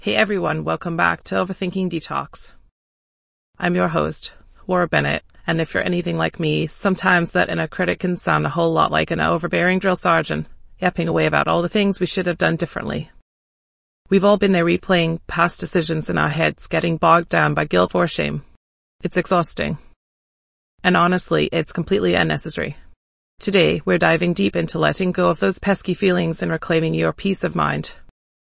Hey everyone, welcome back to Overthinking Detox. I'm your host, Laura Bennett, and if you're anything like me, sometimes that inner critic can sound a whole lot like an overbearing drill sergeant, yapping away about all the things we should have done differently. We've all been there replaying past decisions in our heads, getting bogged down by guilt or shame. It's exhausting. And honestly, it's completely unnecessary. Today, we're diving deep into letting go of those pesky feelings and reclaiming your peace of mind.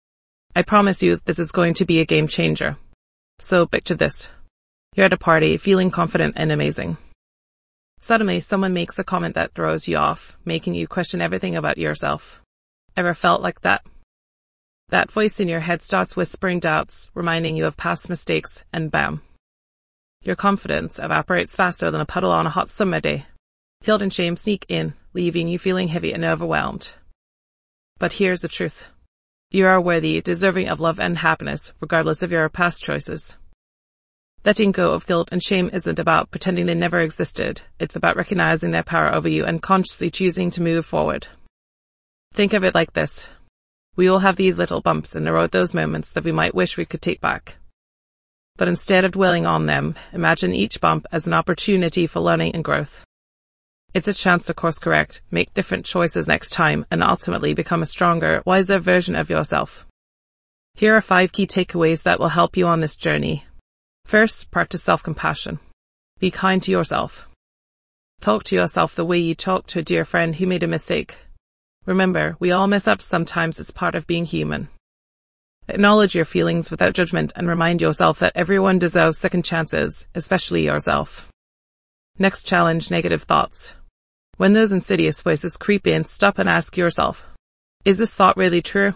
I promise you this is going to be a game changer. So picture this. You're at a party, feeling confident and amazing. Suddenly, someone makes a comment that throws you off, making you question everything about yourself. Ever felt like that? That voice in your head starts whispering doubts, reminding you of past mistakes, and bam. Your confidence evaporates faster than a puddle on a hot summer day. Guilt and shame sneak in, leaving you feeling heavy and overwhelmed. But here's the truth. You are worthy, deserving of love and happiness, regardless of your past choices. Letting go of guilt and shame isn't about pretending they never existed. It's about recognizing their power over you and consciously choosing to move forward. Think of it like this. We all have these little bumps in the road, those moments that we might wish we could take back. But instead of dwelling on them, imagine each bump as an opportunity for learning and growth. It's a chance to course correct, make different choices next time, and ultimately become a stronger, wiser version of yourself. Here are 5 key takeaways that will help you on this journey. First, practice self-compassion. Be kind to yourself. Talk to yourself the way you talk to a dear friend who made a mistake. Remember, we all mess up sometimes. It's part of being human. Acknowledge your feelings without judgment and remind yourself that everyone deserves second chances, especially yourself. Next, challenge negative thoughts. When those insidious voices creep in, stop and ask yourself, is this thought really true?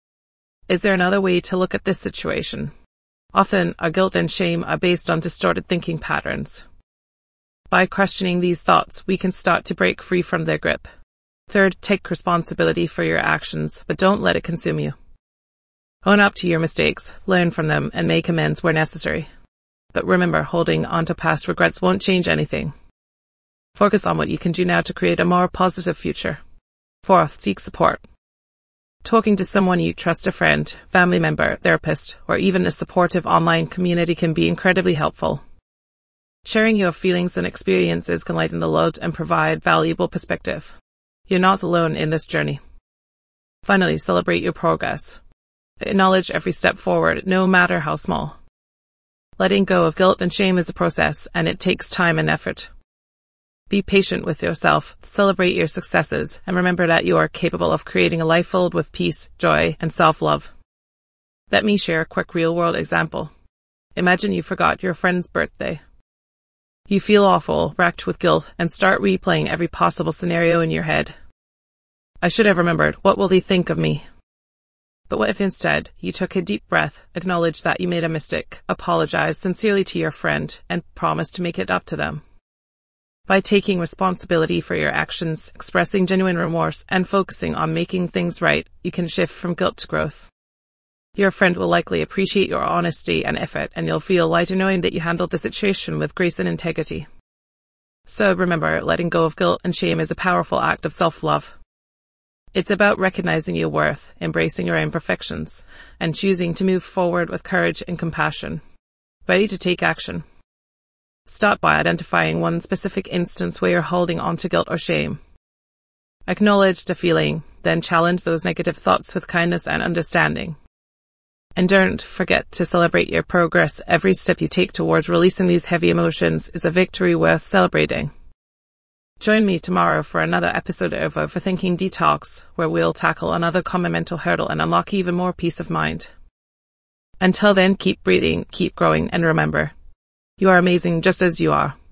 Is there another way to look at this situation? Often, our guilt and shame are based on distorted thinking patterns. By questioning these thoughts, we can start to break free from their grip. Third, take responsibility for your actions, but don't let it consume you. Own up to your mistakes, learn from them, and make amends where necessary. But remember, holding on to past regrets won't change anything. Focus on what you can do now to create a more positive future. Fourth, seek support. Talking to someone you trust, a friend, family member, therapist, or even a supportive online community can be incredibly helpful. Sharing your feelings and experiences can lighten the load and provide valuable perspective. You're not alone in this journey. Finally, celebrate your progress. Acknowledge every step forward, no matter how small. Letting go of guilt and shame is a process, and it takes time and effort. Be patient with yourself, celebrate your successes, and remember that you are capable of creating a life filled with peace, joy, and self-love. Let me share a quick real-world example. Imagine you forgot your friend's birthday. You feel awful, racked with guilt, and start replaying every possible scenario in your head. I should have remembered. What will they think of me? But what if instead you took a deep breath, acknowledged that you made a mistake, apologized sincerely to your friend, and promised to make it up to them? By taking responsibility for your actions, expressing genuine remorse, and focusing on making things right, you can shift from guilt to growth. Your friend will likely appreciate your honesty and effort, and you'll feel lighter knowing that you handled the situation with grace and integrity. So remember, letting go of guilt and shame is a powerful act of self-love. It's about recognizing your worth, embracing your imperfections, and choosing to move forward with courage and compassion. Ready to take action? Start by identifying one specific instance where you're holding on to guilt or shame. Acknowledge the feeling, then challenge those negative thoughts with kindness and understanding. And don't forget to celebrate your progress. Every step you take towards releasing these heavy emotions is a victory worth celebrating. Join me tomorrow for another episode of Overthinking Detox, where we'll tackle another common mental hurdle and unlock even more peace of mind. Until then, keep breathing, keep growing, and remember, you are amazing just as you are.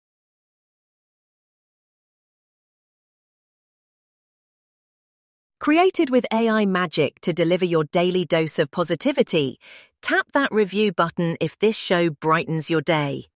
Created with AI magic to deliver your daily dose of positivity, tap that review button if this show brightens your day.